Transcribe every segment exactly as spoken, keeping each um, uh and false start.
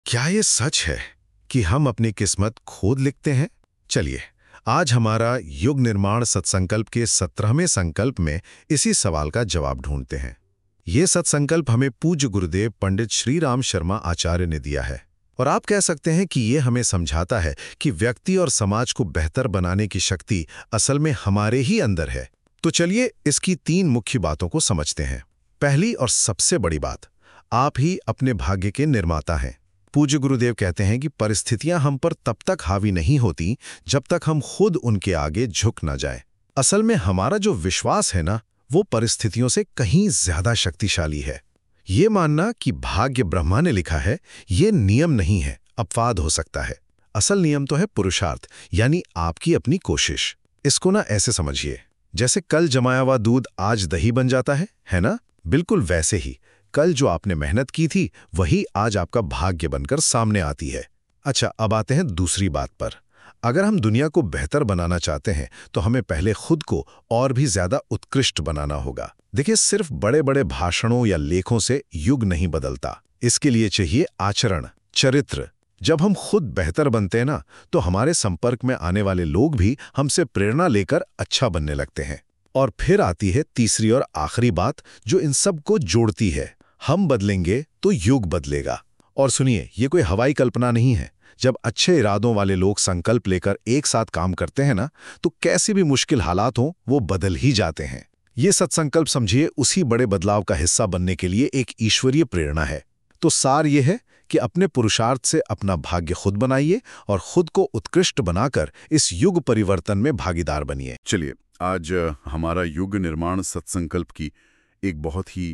क्या ये सच है कि हम अपनी किस्मत खुद लिखते हैं? चलिए, आज हमारा युग निर्माण सत्संकल्प के सत्रहवें संकल्प में इसी सवाल का जवाब ढूंढते हैं। ये सत्संकल्प हमें पूज्य गुरुदेव पंडित श्री राम शर्मा आचार्य ने दिया है और आप कह सकते हैं कि ये हमें समझाता है कि व्यक्ति और समाज को बेहतर बनाने की शक्ति असल में हमारे ही अंदर है। तो चलिए इसकी तीन मुख्य बातों को समझते हैं। पहली और सबसे बड़ी बात, आप ही अपने भाग्य के निर्माता हैं। पूज्य गुरुदेव कहते हैं कि परिस्थितियां हम पर तब तक हावी नहीं होती जब तक हम खुद उनके आगे झुक न जाए। असल में हमारा जो विश्वास है ना, वो परिस्थितियों से कहीं ज्यादा शक्तिशाली है। ये मानना कि भाग्य ब्रह्मा ने लिखा है, ये नियम नहीं है, अपवाद हो सकता है। असल नियम तो है पुरुषार्थ, यानी आपकी अपनी कोशिश। इसको ना ऐसे समझिए, जैसे कल जमाया हुआ दूध आज दही बन जाता है, है ना? बिल्कुल वैसे ही कल जो आपने मेहनत की थी वही आज आपका भाग्य बनकर सामने आती है। अच्छा, अब आते हैं दूसरी बात पर। अगर हम दुनिया को बेहतर बनाना चाहते हैं तो हमें पहले खुद को और भी ज्यादा उत्कृष्ट बनाना होगा। देखिए, सिर्फ बड़े बड़े भाषणों या लेखों से युग नहीं बदलता। इसके लिए चाहिए आचरण, चरित्र। जब हम खुद बेहतर बनते हैं ना, तो हमारे संपर्क में आने वाले लोग भी हमसे प्रेरणा लेकर अच्छा बनने लगते हैं। और फिर आती है तीसरी और आखिरी बात जो इन सब को जोड़ती है, हम बदलेंगे तो युग बदलेगा। और सुनिए, ये कोई हवाई कल्पना नहीं है। जब अच्छे इरादों वाले लोग संकल्प लेकर एक साथ काम करते हैं ना, तो कैसे भी मुश्किल हालात हों, वो बदल ही जाते हैं। ये सत्संकल्प समझिए उसी बड़े बदलाव का हिस्सा बनने के लिए एक ईश्वरीय प्रेरणा है। तो सार ये है कि अपने पुरुषार्थ से अपना भाग्य खुद बनाइए और खुद को उत्कृष्ट बनाकर इस युग परिवर्तन में भागीदार बनिए। चलिए, आज हमारा युग निर्माण सत्संकल्प की एक बहुत ही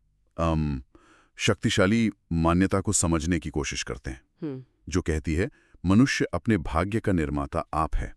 अम, शक्तिशाली मान्यता को समझने की कोशिश करते हैं, जो कहती है मनुष्य अपने भाग्य का निर्माता आप है।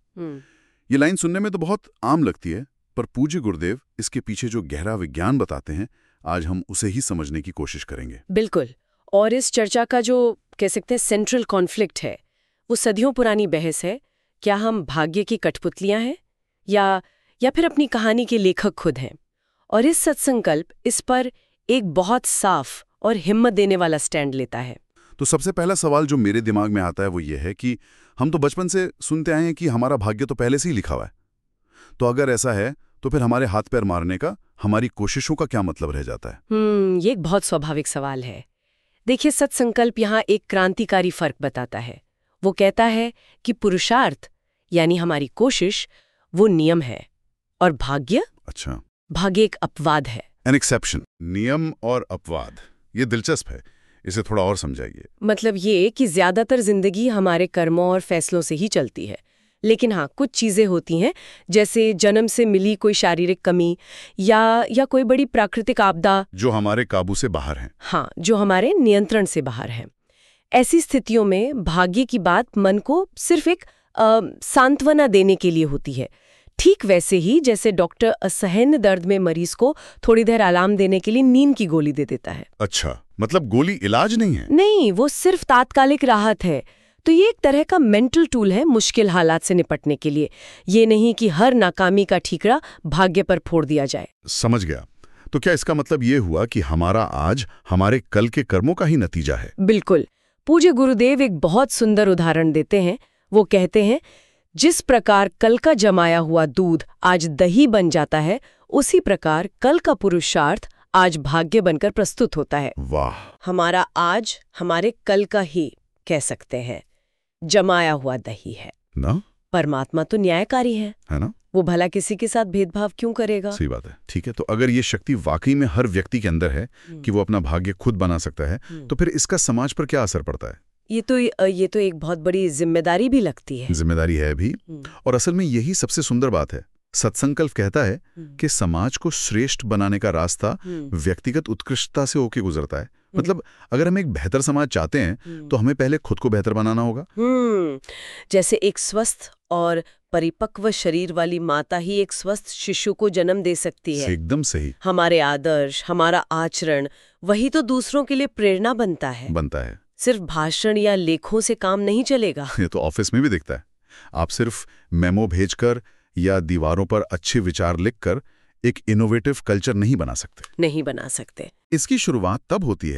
ये लाइन सुनने में तो बहुत आम लगती है, पर पूज्य गुरुदेव इसके पीछे जो गहरा विज्ञान बताते हैं, आज हम उसे ही समझने की कोशिश करेंगे। बिल्कुल। और इस चर्चा का जो कह सकते हैं सेंट्रल कॉन्फ्लिक्ट है, वो सदियों पुरानी बहस है। क्या हम भाग्य की कठपुतलियां हैं या या फिर अपनी कहानी के लेखक खुद हैं? और इस सत्संकल्प इस पर एक बहुत साफ और हिम्मत देने वाला स्टैंड लेता है। तो सबसे पहला सवाल जो मेरे दिमाग में आता है वो ये है कि हम तो बचपन से सुनते आए हैं कि हमारा भाग्य तो पहले से ही लिखा हुआ है। तो अगर ऐसा है तो फिर हमारे हाथ पैर मारने का, हमारी कोशिशों का क्या मतलब रह जाता है? हम्म ये एक बहुत स्वाभाविक सवाल है। देखिए, सत्संकल्प यहाँ एक क्रांतिकारी फर्क बताता है। वो कहता है कि पुरुषार्थ यानी हमारी कोशिश वो नियम है और भाग्य अच्छा भाग्य एक अपवाद है। An exception. नियम और अपवाद, ये दिलचस्प है, इसे थोड़ा और समझाइए। मतलब ये कि ज्यादातर जिंदगी हमारे कर्मों और फैसलों से ही चलती है, लेकिन हाँ, कुछ चीजें होती हैं, जैसे जन्म से मिली कोई शारीरिक कमी या या कोई बड़ी प्राकृतिक आपदा जो हमारे काबू से बाहर हैं। हाँ, जो हमारे नियंत्रण से बाहर हैं। ऐसी स्थितियों में भाग्य की बात मन को सिर्फ एक सांत्वना देने के लिए होती है। ठीक वैसे ही जैसे डॉक्टर असहनीय दर्द में मरीज को थोड़ी देर आराम देने के लिए नींद की गोली दे देता है। अच्छा, मतलब गोली इलाज नहीं है? नहीं, वो सिर्फ तात्कालिक राहत है। तो ये एक तरह का मेंटल टूल है मुश्किल हालात से निपटने के लिए। ये नहीं कि हर नाकामी का ठीकरा भाग्य पर फोड़ दिया जाए। समझ गया। तो क्या इसका मतलब ये हुआ कि हमारा आज हमारे कल के कर्मों का ही नतीजा है? बिल्कुल। पूज्य गुरुदेव एक बहुत सुंदर उदाहरण देते हैं। वो कहते हैं, जिस प्रकार कल का जमाया हुआ दूध आज दही बन जाता है, उसी प्रकार कल का पुरुषार्थ आज भाग्य बनकर प्रस्तुत होता है। वाह! हमारा आज हमारे कल का ही कह सकते हैं जमाया हुआ दही है ना? परमात्मा तो न्यायकारी है, है ना? वो भला किसी के साथ भेदभाव क्यों करेगा? सही बात है। ठीक है, तो अगर ये शक्ति वाकई में हर व्यक्ति के अंदर है कि वो अपना भाग्य खुद बना सकता है, तो फिर इसका समाज पर क्या असर पड़ता है? ये तो ये तो एक बहुत बड़ी जिम्मेदारी भी लगती है। जिम्मेदारी है भी, और असल में यही सबसे सुंदर बात है। सत्संकल्प कहता है कि समाज को श्रेष्ठ बनाने का रास्ता व्यक्तिगत उत्कृष्टता से होकर गुजरता है। मतलब अगर हम एक बेहतर समाज चाहते हैं तो हमें पहले खुद को बेहतर बनाना होगा। हम्म जैसे एक स्वस्थ और परिपक्व शरीर वाली माता ही एक स्वस्थ शिशु को जन्म दे सकती है। एकदम सही। हमारे आदर्श, हमारा आचरण, वही तो दूसरों के लिए प्रेरणा बनता है बनता है सिर्फ भाषण या लेखों से काम नहीं चलेगा। ये तो ऑफिस में भी दिखता है। आप सिर्फ मेमो भेजकर या दीवारों पर अच्छे विचार लिखकर एक इनोवेटिव कल्चर नहीं बना सकते। नहीं बना सकते। इसकी शुरुआत तब होती है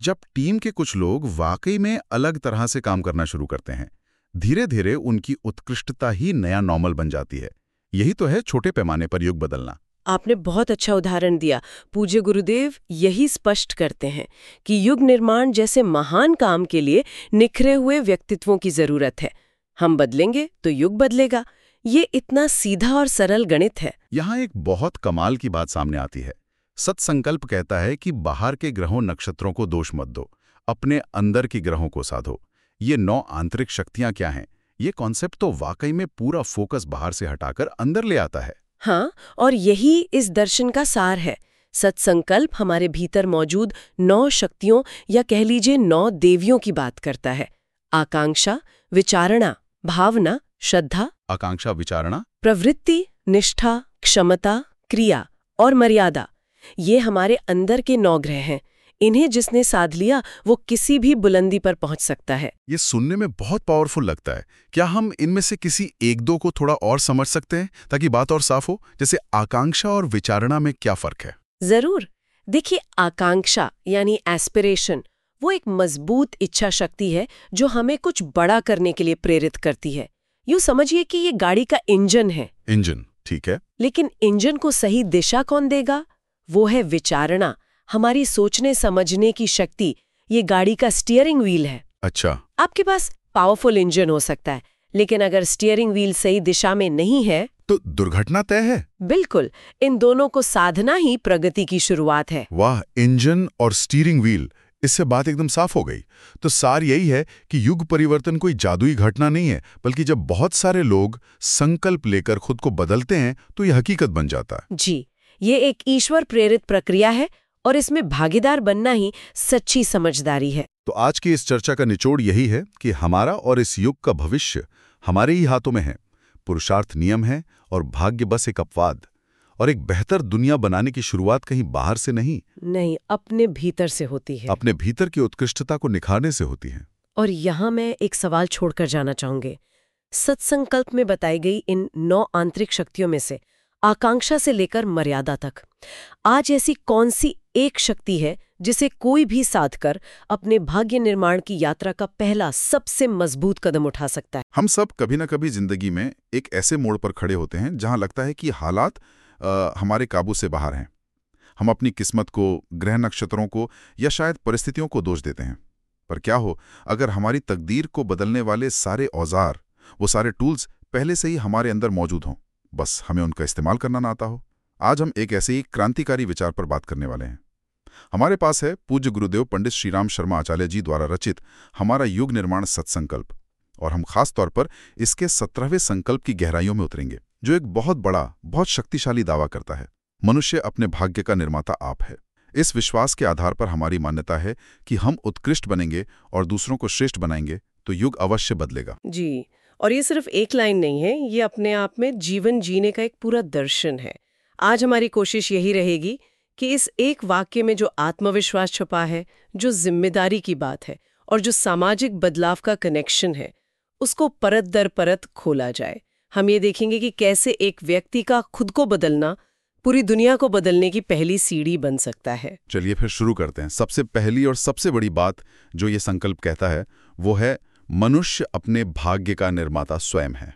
जब टीम के कुछ लोग वाकई में अलग तरह से काम करना शुरू करते हैं, धीरे धीरे उनकी उत्कृष्टता ही नया नॉर्मल बन जाती है। यही तो है छोटे पैमाने पर युग बदलना। आपने बहुत अच्छा उदाहरण दिया। पूज्य गुरुदेव यही स्पष्ट करते हैं कि युग निर्माण जैसे महान काम के लिए निखरे हुए व्यक्तित्वों की जरूरत है। हम बदलेंगे तो युग बदलेगा। ये इतना सीधा और सरल गणित है। यहाँ एक बहुत कमाल की बात सामने आती है। सत्संकल्प कहता है कि बाहर के ग्रहों नक्षत्रों को दोष मत दो, अपने अंदर की ग्रहों को साधो। ये नौ आंतरिक शक्तियां क्या हैं? ये कॉन्सेप्ट तो वाकई में पूरा फोकस बाहर से हटाकर अंदर ले आता है। हाँ, और यही इस दर्शन का सार है। सत्संकल्प हमारे भीतर मौजूद नौ शक्तियों या कह लीजिए नौ देवियों की बात करता है। आकांक्षा, विचारणा, भावना, श्रद्धा, आकांक्षा, विचारणा, प्रवृत्ति, निष्ठा, क्षमता, क्रिया और मर्यादा। ये हमारे अंदर के नौ ग्रह हैं। इन्हें जिसने साध लिया वो किसी भी बुलंदी पर पहुंच सकता है। ये सुनने में बहुत पावरफुल लगता है। क्या हम इनमें से किसी एक दो को थोड़ा और समझ सकते हैं ताकि बात और साफ हो? जैसे आकांक्षा और विचारणा में क्या फर्क है? जरूर। देखिए, आकांक्षा यानी एस्पिरेशन वो एक मजबूत इच्छा शक्ति है जो हमें कुछ बड़ा करने के लिए प्रेरित करती है। यूं समझिए कि ये गाड़ी का इंजन है। इंजन, ठीक है। लेकिन इंजन को सही दिशा कौन देगा? वो है विचारणा, हमारी सोचने समझने की शक्ति। ये गाड़ी का स्टीयरिंग व्हील है। अच्छा। आपके पास पावरफुल इंजन हो सकता है, लेकिन अगर स्टीयरिंग व्हील सही दिशा में नहीं है तो दुर्घटना तय है। बिल्कुल। इन दोनों को साधना ही प्रगति की शुरुआत है। वाह, इंजन और स्टीयरिंग व्हील, इससे बात एकदम साफ हो गई। तो सार यही है कि युग परिवर्तन कोई जादुई घटना नहीं है, बल्कि जब बहुत सारे लोग संकल्प लेकर खुद को बदलते हैं तो यह हकीकत बन जाता है। जी, ये एक ईश्वर प्रेरित प्रक्रिया है और इसमें भागीदार बनना ही सच्ची समझदारी है। तो आज की इस चर्चा का निचोड़ यही है कि हमारा और इस युग का भविष्य हमारे ही हाथों में है। पुरुषार्थ नियम है और भाग्य बस एक अपवाद। और एक बेहतर दुनिया बनाने की शुरुआत कहीं बाहर से नहीं नहीं अपने भीतर से होती है। अपने भीतर की उत्कृष्टता को निखारने से होती है। और यहाँ मैं एक सवाल छोड़कर जाना चाहूंगी। सत्संकल्प में बताई गई इन नौ आंतरिक शक्तियों में से आकांक्षा से लेकर मर्यादा तक आज ऐसी कौन सी एक शक्ति है जिसे कोई भी साध कर अपने भाग्य निर्माण की यात्रा का पहला सबसे मजबूत कदम उठा सकता है? हम सब कभी न कभी जिंदगी में एक ऐसे मोड़ पर खड़े होते हैं जहां लगता है कि हालात आ, हमारे काबू से बाहर हैं। हम अपनी किस्मत को, ग्रह नक्षत्रों को या शायद परिस्थितियों को दोष देते हैं। पर क्या हो अगर हमारी तकदीर को बदलने वाले सारे औजार, वो सारे टूल्स पहले से ही हमारे अंदर मौजूद हों, बस हमें उनका इस्तेमाल करना ना आता हो। आज हम एक ऐसे ही क्रांतिकारी विचार पर बात करने वाले हैं। हमारे पास है पूज्य गुरुदेव पंडित श्रीराम शर्मा आचार्य जी द्वारा रचित हमारा युग निर्माण सत्संकल्प, और हम खास तौर पर इसके सत्रहवें संकल्प की गहराइयों में उतरेंगे, जो एक बहुत बड़ा, बहुत शक्तिशाली दावा करता है, मनुष्य अपने भाग्य का निर्माता आप है। इस विश्वास के आधार पर हमारी मान्यता है कि हम उत्कृष्ट बनेंगे और दूसरों को श्रेष्ठ बनाएंगे तो युग अवश्य बदलेगा। जी, और ये सिर्फ एक लाइन नहीं है, ये अपने आप में जीवन जीने का एक पूरा दर्शन है। आज हमारी कोशिश यही रहेगी कि इस एक वाक्य में जो आत्मविश्वास छुपा है, जो जिम्मेदारी की बात है और जो सामाजिक बदलाव का कनेक्शन है, उसको परत दर परत खोला जाए। हम ये देखेंगे कि कैसे एक व्यक्ति का खुद को बदलना पूरी दुनिया को बदलने की पहली सीढ़ी बन सकता है। चलिए फिर शुरू करते हैं। सबसे पहली और सबसे बड़ी बात जो ये संकल्प कहता है वो है मनुष्य अपने भाग्य का निर्माता स्वयं है।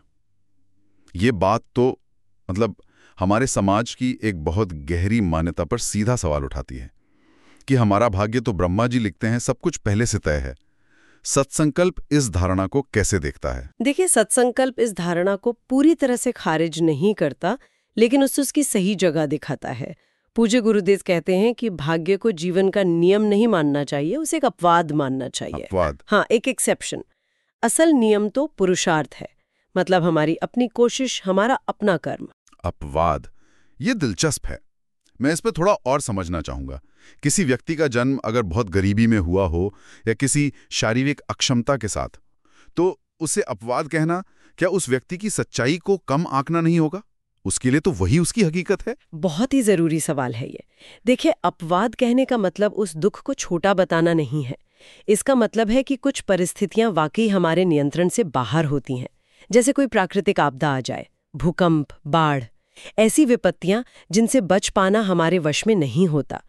ये बात तो मतलब हमारे समाज की एक बहुत गहरी मान्यता पर सीधा सवाल उठाती है कि हमारा भाग्य तो ब्रह्मा जी लिखते हैं, सब कुछ पहले से तय है। सत्संकल्प इस धारणा को कैसे देखता है? देखिए, सत्संकल्प इस धारणा को पूरी तरह से खारिज नहीं करता, लेकिन उससे उसकी सही जगह दिखाता है। पूज्य गुरुदेव कहते हैं कि भाग्य को जीवन का नियम नहीं मानना चाहिए, उसे एक अपवाद मानना चाहिए। अपवाद? हाँ, एक एक्सेप्शन। असल नियम तो पुरुषार्थ है, मतलब हमारी अपनी कोशिश, हमारा अपना कर्म। अपवाद, ये दिलचस्प है। मैं इस पर थोड़ा और समझना चाहूंगा। किसी व्यक्ति का जन्म अगर बहुत गरीबी में हुआ हो या किसी शारीरिक अक्षमता के साथ, तो उसे अपवाद कहना क्या उस व्यक्ति की सच्चाई को कम आंकना नहीं होगा? उसके लिए तो वही उसकी हकीकत है। बहुत ही जरूरी सवाल है ये। देखिए, अपवाद कहने का मतलब उस दुख को छोटा बताना नहीं है। इसका मतलब है कि कुछ परिस्थितियां वाकई हमारे नियंत्रण से बाहर होती हैं, जैसे कोई प्राकृतिक आपदा आ जाए, भूकंप, बाढ़, ऐसी विपत्तियां जिनसे बच पाना हमारे वश में नहीं होता।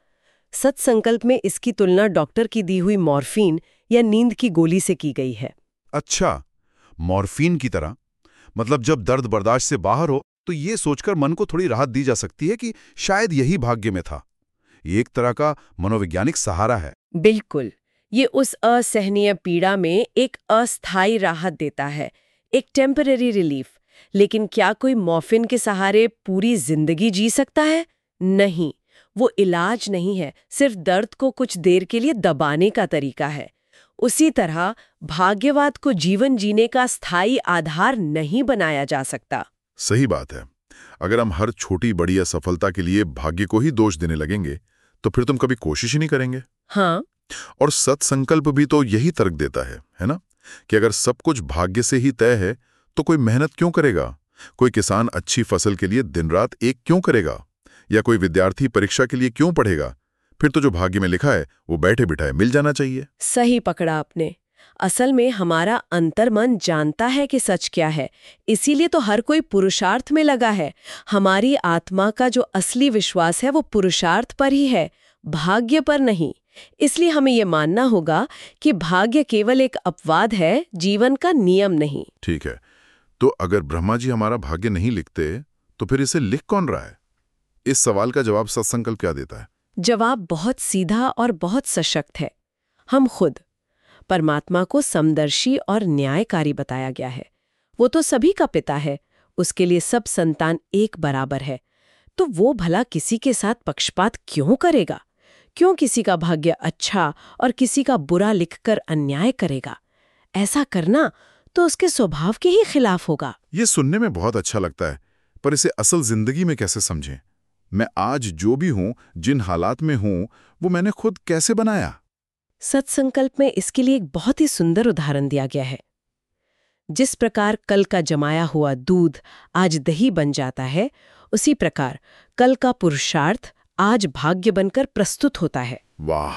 सत्संकल्प में इसकी तुलना डॉक्टर की दी हुई मॉर्फिन या नींद की गोली से की गई है। अच्छा, मॉर्फिन की तरह। मतलब जब दर्द बर्दाश्त से बाहर हो तो ये सोचकर मन को थोड़ी राहत दी जा सकती है कि शायद यही भाग्य में था। ये एक तरह का मनोवैज्ञानिक सहारा है। बिल्कुल, ये उस असहनीय पीड़ा में एक अस्थायी राहत देता है, एक टेम्पररी रिलीफ। लेकिन क्या कोई मॉर्फिन के सहारे पूरी जिंदगी जी सकता है? नहीं, वो इलाज नहीं है, सिर्फ दर्द को कुछ देर के लिए दबाने का तरीका है। उसी तरह भाग्यवाद को जीवन जीने का स्थायी आधार नहीं बनाया जा सकता। सही बात है। अगर हम हर छोटी बड़ी असफलता के लिए भाग्य को ही दोष देने लगेंगे तो फिर तुम कभी कोशिश ही नहीं करेंगे। हाँ, और सत्संकल्प भी तो यही तर्क देता है, है ना, कि अगर सब कुछ भाग्य से ही तय है तो कोई मेहनत क्यों करेगा? कोई किसान अच्छी फसल के लिए दिन रात एक क्यों करेगा? या कोई विद्यार्थी परीक्षा के लिए क्यों पढ़ेगा? फिर तो जो भाग्य में लिखा है वो बैठे बिठाए मिल जाना चाहिए। सही पकड़ा आपने। असल में हमारा अंतर्मन जानता है कि सच क्या है, इसीलिए तो हर कोई पुरुषार्थ में लगा है। हमारी आत्मा का जो असली विश्वास है वो पुरुषार्थ पर ही है, भाग्य पर नहीं। इसलिए हमें ये मानना होगा कि भाग्य केवल एक अपवाद है, जीवन का नियम नहीं। ठीक है, तो अगर ब्रह्मा जी हमारा भाग्य नहीं लिखते तो फिर इसे लिख कौन रहा है? इस सवाल का जवाब सत्संकल्प क्या देता है? जवाब बहुत सीधा और बहुत सशक्त है। हम खुद। परमात्मा को समदर्शी और न्यायकारी बताया गया है। वो तो सभी का पिता है, उसके लिए सब संतान एक बराबर है। तो वो भला किसी के साथ पक्षपात क्यों करेगा? क्यों किसी का भाग्य अच्छा और किसी का बुरा लिखकर अन्याय करेगा? ऐसा करना तो उसके स्वभाव के ही खिलाफ होगा। ये सुनने में बहुत अच्छा लगता है, पर इसे असल जिंदगी में कैसे समझें? मैं आज जो भी हूं, जिन हालात में हूं, वो मैंने खुद कैसे बनाया? सत्संकल्प में इसके लिए एक बहुत ही सुंदर उदाहरण दिया गया है। जिस प्रकार कल का जमाया हुआ दूध आज दही बन जाता है, उसी प्रकार कल का पुरुषार्थ आज भाग्य बनकर प्रस्तुत होता है। वाह,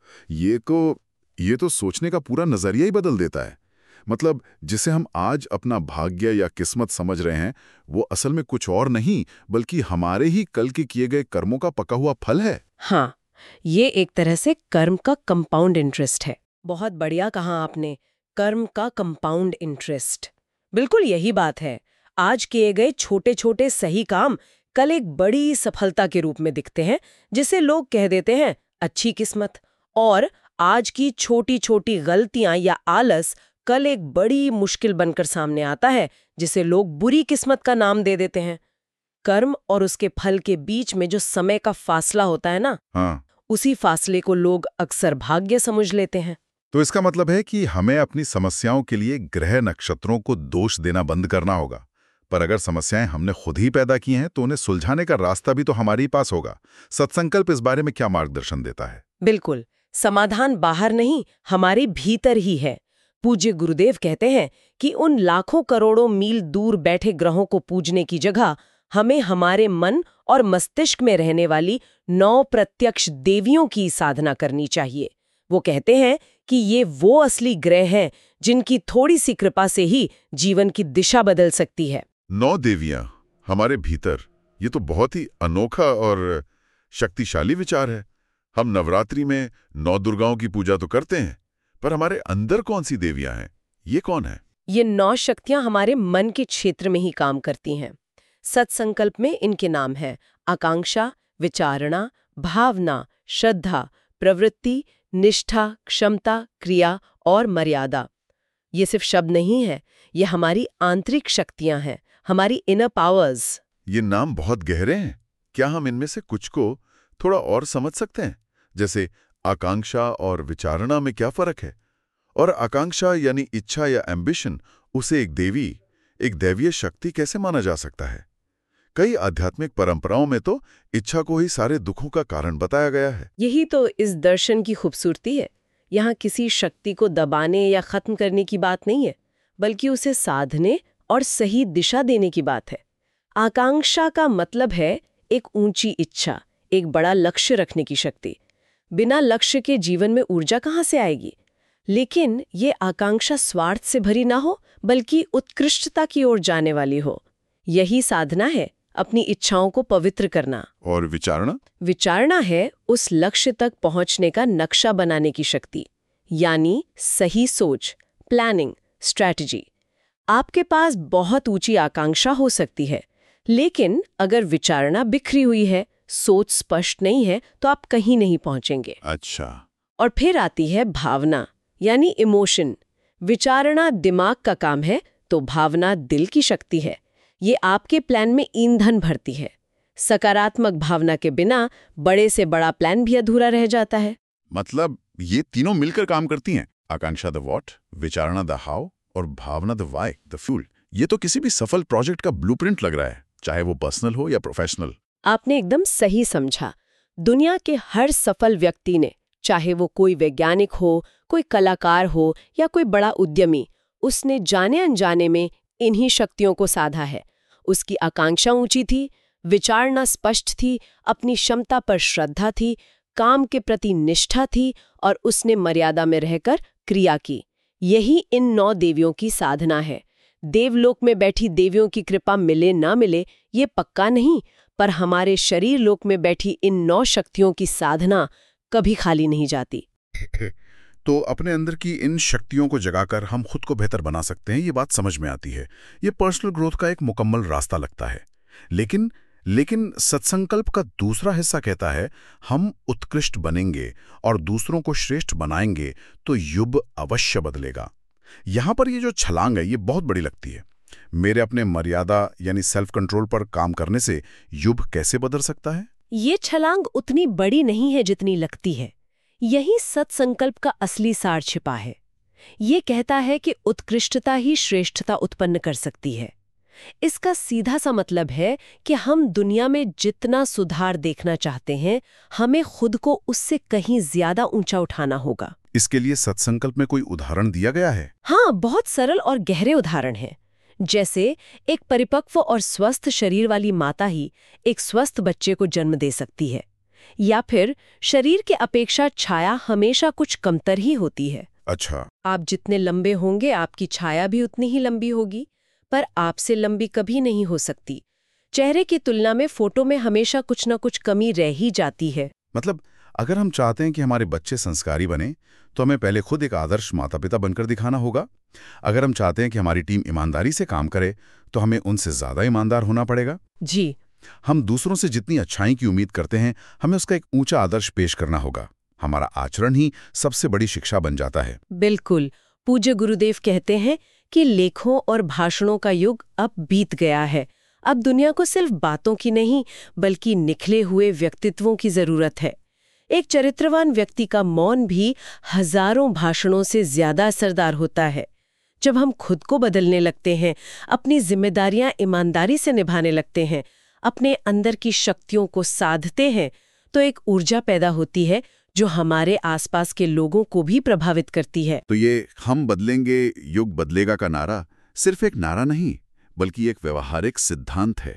ये को ये तो सोचने का पूरा नजरिया ही बदल देता है। मतलब जिसे हम आज अपना भाग्य या किस्मत समझ रहे हैं, वो असल में कुछ और नहीं बल्कि हमारे ही कल के किए गए कर्मों का पका हुआ फल है। हाँ, ये एक तरह से कर्म का कंपाउंड इंटरेस्ट है। बहुत बढ़िया कहा आपने, कर्म का कंपाउंड इंटरेस्ट। बिल्कुल यही बात है। आज किए गए छोटे छोटे सही काम कल एक बड़ी सफलता के रूप में दिखते हैं, जिसे लोग कह देते हैं अच्छी किस्मत। और आज की छोटी छोटी गलतियां या आलस कल एक बड़ी मुश्किल बनकर सामने आता है, जिसे लोग बुरी किस्मत का नाम दे देते हैं। कर्म और उसके फल के बीच में जो समय का फासला होता है ना, हाँ, उसी फासले को लोग अक्सर भाग्य समझ लेते हैं। तो इसका मतलब है कि हमें अपनी समस्याओं के लिए ग्रह नक्षत्रों को दोष देना बंद करना होगा। पर अगर समस्याएं हमने खुद ही पैदा की हैं तो उन्हें सुलझाने का रास्ता भी तो हमारे पास होगा। सत्संकल्प इस बारे में क्या मार्गदर्शन देता है? बिल्कुल, समाधान बाहर नहीं, हमारे भीतर ही है। पूज्य गुरुदेव कहते हैं कि उन लाखों करोड़ों मील दूर बैठे ग्रहों को पूजने की जगह हमें हमारे मन और मस्तिष्क में रहने वाली नौ प्रत्यक्ष देवियों की साधना करनी चाहिए। वो कहते हैं कि ये वो असली ग्रह हैं जिनकी थोड़ी सी कृपा से ही जीवन की दिशा बदल सकती है। नौ देवियां हमारे भीतर, ये तो बहुत ही अनोखा और शक्तिशाली विचार है। हम नवरात्रि में नौ दुर्गाओं की पूजा तो करते हैं, पर हमारे अंदर कौन सी देवियां हैं? ये कौन है? ये नौ शक्तियां हमारे मन के क्षेत्र में ही काम करती हैं। सत्संकल्प में इनके नाम हैं आकांक्षा, विचारणा, भावना, श्रद्धा, प्रवृत्ति, निष्ठा, क्षमता, क्रिया और मर्यादा। ये सिर्फ शब्द नहीं है, ये हमारी आंतरिक शक्तियां हैं, हमारी इनर पावर्स। ये नाम बहुत गहरे हैं। क्या हम इनमें से कुछ को थोड़ा और समझ सकते हैं? जैसे आकांक्षा और विचारणा में क्या फर्क है? और आकांक्षा यानी इच्छा या एम्बिशन, उसे एक देवी, एक दैवीय शक्ति कैसे माना जा सकता है? कई आध्यात्मिक परंपराओं में तो इच्छा को ही सारे दुखों का कारण बताया गया है। यही तो इस दर्शन की खूबसूरती है। यहाँ किसी शक्ति को दबाने या खत्म करने की बात नहीं है, बल्कि उसे साधने और सही दिशा देने की बात है। आकांक्षा का मतलब है एक ऊंची इच्छा, एक बड़ा लक्ष्य रखने की शक्ति। बिना लक्ष्य के जीवन में ऊर्जा कहाँ से आएगी? लेकिन ये आकांक्षा स्वार्थ से भरी ना हो, बल्कि उत्कृष्टता की ओर जाने वाली हो। यही साधना है, अपनी इच्छाओं को पवित्र करना। और विचारणा? विचारणा है उस लक्ष्य तक पहुंचने का नक्शा बनाने की शक्ति, यानी सही सोच, प्लानिंग, स्ट्रैटेजी। आपके पास बहुत ऊंची आकांक्षा हो सकती है, लेकिन अगर विचारणा बिखरी हुई है, सोच स्पष्ट नहीं है, तो आप कहीं नहीं पहुंचेंगे। अच्छा। और फिर आती है भावना, यानी इमोशन। विचारणा दिमाग का काम है, तो भावना दिल की शक्ति है। ये आपके प्लान में ईंधन भरती है। सकारात्मक भावना के बिना बड़े से बड़ा प्लान भी अधूरा रह जाता है। मतलब ये तीनों मिलकर काम करती हैं। आकांक्षा द व्हाट, विचारणा द हाउ और भावना द व्हाई, द फ्यूल। ये तो किसी भी सफल प्रोजेक्ट का ब्लूप्रिंट लग रहा है, चाहे वो पर्सनल हो या प्रोफेशनल। आपने एकदम सही समझा। दुनिया के हर सफल व्यक्ति ने, चाहे वो कोई वैज्ञानिक हो, कोई कलाकार हो या कोई बड़ा उद्यमी, उसने जाने अनजाने में इन्हीं शक्तियों को साधा है। उसकी आकांक्षा ऊंची थी, विचारणा स्पष्ट थी, अपनी क्षमता पर श्रद्धा थी, काम के प्रति निष्ठा थी और उसने मर्यादा में रहकर क्रिया की। यही इन नौ देवियों की साधना है। देवलोक में बैठी देवियों की कृपा मिले ना मिले ये पक्का नहीं, पर हमारे शरीर लोक में बैठी इन नौ शक्तियों की साधना कभी खाली नहीं जाती। तो अपने अंदर की इन शक्तियों को जगाकर हम खुद को बेहतर बना सकते हैं, ये बात समझ में आती है। ये पर्सनल ग्रोथ का एक मुकम्मल रास्ता लगता है। लेकिन लेकिन सत्संकल्प का दूसरा हिस्सा कहता है, हम उत्कृष्ट बनेंगे और दूसरों को श्रेष्ठ बनाएंगे तो युग अवश्य बदलेगा। यहां पर ये जो छलांग है, ये बहुत बड़ी लगती है। मेरे अपने मर्यादा यानी सेल्फ कंट्रोल पर काम करने से युग कैसे बदल सकता है? ये छलांग उतनी बड़ी नहीं है जितनी लगती है। यही सत्संकल्प का असली सार छिपा है। ये कहता है कि उत्कृष्टता ही श्रेष्ठता उत्पन्न कर सकती है। इसका सीधा सा मतलब है कि हम दुनिया में जितना सुधार देखना चाहते हैं, हमें खुद को उससे कहीं ज्यादा ऊंचा उठाना होगा। इसके लिए सत्संकल्प में कोई उदाहरण दिया गया है? हाँ, बहुत सरल और गहरे उदाहरण हैं। जैसे एक परिपक्व और स्वस्थ शरीर वाली माता ही एक स्वस्थ बच्चे को जन्म दे सकती है, या फिर शरीर के अपेक्षा छाया हमेशा कुछ कमतर ही होती है। अच्छा। आप जितने लंबे होंगे, आपकी छाया भी उतनी ही लंबी होगी, पर आपसे लंबी कभी नहीं हो सकती। चेहरे की तुलना में फोटो में हमेशा कुछ न कुछ कमी रह ही जाती है। मतलब अगर हम चाहते हैं कि हमारे बच्चे संस्कारी बने, तो हमें पहले खुद एक आदर्श माता पिता बनकर दिखाना होगा। अगर हम चाहते हैं कि हमारी टीम ईमानदारी से काम करे, तो हमें उनसे ज्यादा ईमानदार होना पड़ेगा। जी। हम दूसरों से जितनी अच्छाई की उम्मीद करते हैं, हमें उसका एक ऊंचा आदर्श पेश करना होगा। हमारा आचरण ही सबसे बड़ी शिक्षा बन जाता है। बिल्कुल। पूज्य गुरुदेव कहते हैं कि लेखों और भाषणों का युग अब बीत गया है। अब दुनिया को सिर्फ बातों की नहीं, बल्कि निखले हुए व्यक्तित्वों की जरूरत है। एक चरित्रवान व्यक्ति का मौन भी हजारों भाषणों से ज्यादा असरदार होता है। जब हम खुद को बदलने लगते हैं, अपनी जिम्मेदारियां ईमानदारी से निभाने लगते हैं, अपने अंदर की शक्तियों को साधते हैं, तो एक ऊर्जा पैदा होती है जो हमारे आसपास के लोगों को भी प्रभावित करती है। तो ये हम बदलेंगे युग बदलेगा का नारा सिर्फ एक नारा नहीं, बल्कि एक व्यवहारिक सिद्धांत है।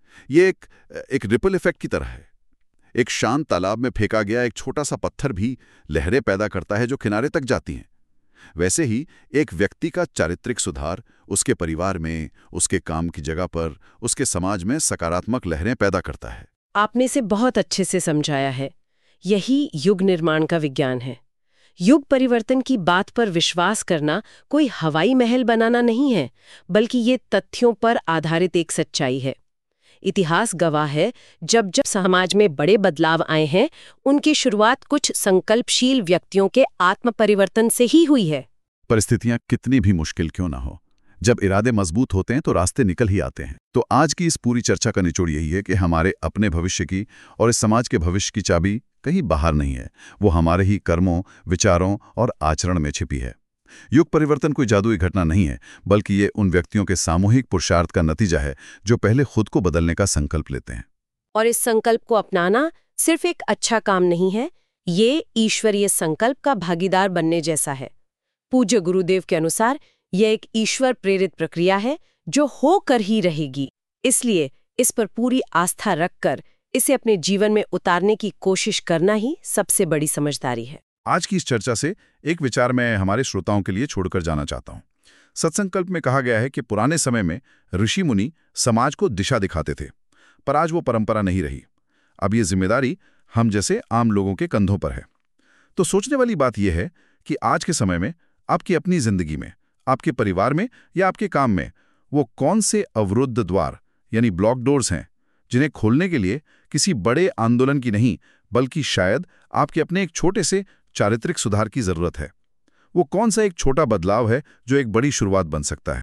ये एक एक रिपल इफेक्ट की तरह है। एक शांत तालाब में फेंका गया एक छोटा सा पत्थर भी लहरें पैदा करता है जो किनारे तक जाती हैं। वैसे ही एक व्यक्ति का चारित्रिक सुधार उसके परिवार में, उसके काम की जगह पर, उसके समाज में सकारात्मक लहरें पैदा करता है। आपने इसे बहुत अच्छे से समझाया है। यही युग निर्माण का विज्ञान है। युग परिवर्तन की बात पर विश्वास करना कोई हवाई महल बनाना नहीं है, बल्कि ये तथ्यों पर आधारित एक सच्चाई है। इतिहास गवाह है, जब जब समाज में बड़े बदलाव आए हैं, उनकी शुरुआत कुछ संकल्पशील व्यक्तियों के आत्म परिवर्तन से ही हुई है। परिस्थितियां कितनी भी मुश्किल क्यों ना हो, जब इरादे मजबूत होते हैं तो रास्ते निकल ही आते हैं। तो आज की इस पूरी चर्चा का निचोड़ यही है कि हमारे अपने भविष्य की और इस समाज के भविष्य की चाबी कहीं बाहर नहीं है, वो हमारे ही कर्मों, विचारों और आचरण में छिपी है। युग परिवर्तन कोई जादुई घटना नहीं है, बल्कि ये उन व्यक्तियों के सामूहिक पुरुषार्थ का नतीजा है जो पहले खुद को बदलने का संकल्प लेते हैं। और इस संकल्प को अपनाना सिर्फ एक अच्छा काम नहीं है, ये ईश्वरीय संकल्प का भागीदार बनने जैसा है। पूज्य गुरुदेव के अनुसार यह एक ईश्वर प्रेरित प्रक्रिया है जो होकर ही रहेगी। इसलिए इस पर पूरी आस्था रखकर इसे अपने जीवन में उतारने की कोशिश करना ही सबसे बड़ी समझदारी है। आज की इस चर्चा से एक विचार मैं हमारे श्रोताओं के लिए छोड़कर जाना चाहता हूँ। सत्संकल्प में कहा गया है कि पुराने समय में ऋषि मुनि समाज को दिशा दिखाते थे। पर आज वो परंपरा नहीं रही। अब ये जिम्मेदारी हम जैसे आम लोगों के कंधों पर है। तो सोचने वाली बात यह है कि आज के समय में आपकी अपनी जिंदगी में, आपके परिवार में या आपके काम में वो कौन से अवरुद्ध द्वार यानी ब्लॉक डोर्स हैं जिन्हें खोलने के लिए किसी बड़े आंदोलन की नहीं बल्कि शायद आपके अपने एक छोटे से चारित्रिक सुधार की जरूरत है। वो कौन सा एक छोटा बदलाव है जो एक बड़ी शुरुआत बन सकता है।